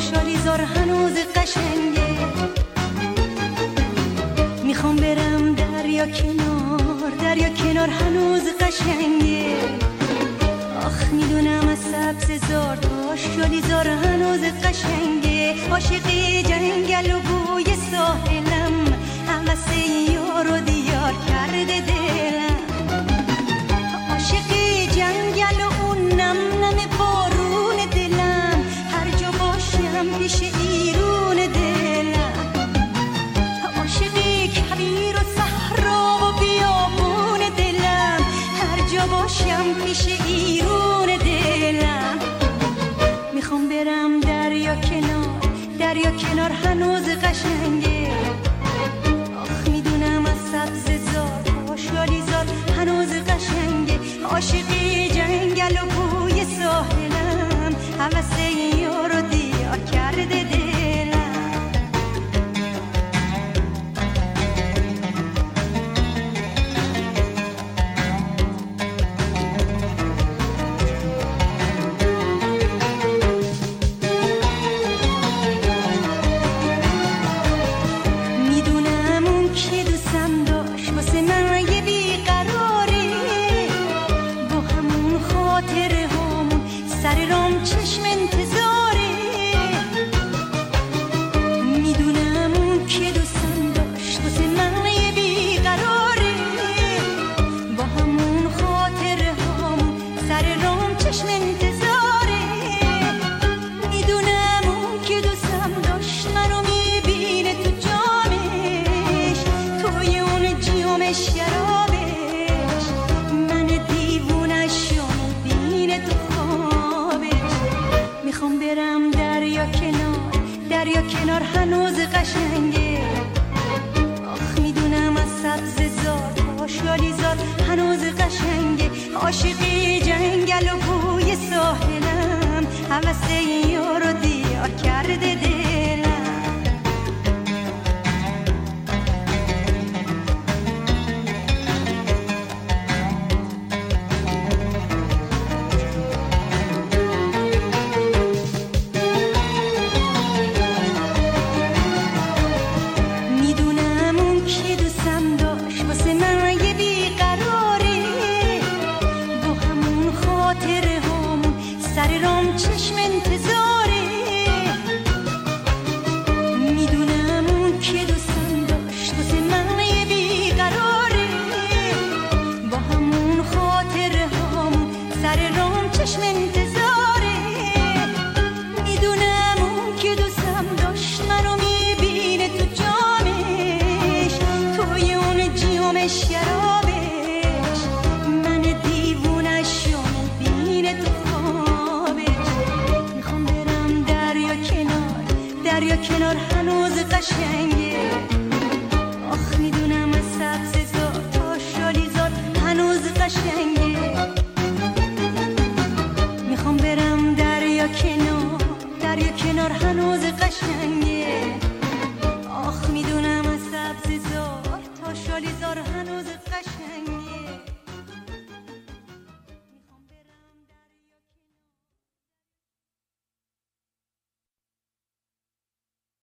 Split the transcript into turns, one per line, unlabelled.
شالیزار هنوز قشنگه. میخوام برم دریا کنار هنوز قشنگه. آخ میدونم از سبززار تا شالیزار هنوز قشنگه. عاشقی جنگل و بوی ساحلم، هوس یار و دیار کرده دلم. عاشقی جنگل و اون نم نم بارون دلم، هر جا باشم پیش ایرون دلم. عاشقی کویر و صحرا و بیابون دلم، هر جا باشم پیش ایرون دلم. میخوام برم دریا کنار هنوز قشنگه. آخ میدونم از سبززار تا شالیزار هنوز قشنگه. عاشقی جنگل و بوی ساحلم، هوس یار و دیار کرده دلم. سر رام چشم انتظاره. میدونم اون که دوستم داشت واسه من یه بیقراره. با همون خاطره هامون سر رام چشم انتظاره. میدونم اون که دوستم داشت منو میبینه تو جامش، توی اون جیومش شرابش. من دیوونش رو میبینه تو میخوام برم دریا کنار هنوز قشنگه. آخ میدونم از سبززار تا شالیزار هنوز قشنگه. عاشقی جنگل و بوی ساحلم، هوس یار و دیار کرده دلم. سر رام چشم انتظاره. میدونم اون که دوستم داشت واسه من یه بیقراره. با همون خاطره هامون سر رام چشم انتظاره. میدونم اون که دوستم داشت منو میبینه تو جامش، توی اون جیومش شرابش. من دیوونش رو میبینه تو دریا کنار هنوز قشنگه. آخ میدونم از سبززار تا شالیزار هنوز قشنگه. میخوام برم دریا کنار هنوز قشنگه. آخ میدونم از سبززار تا شالیزار هنوز قشنگه.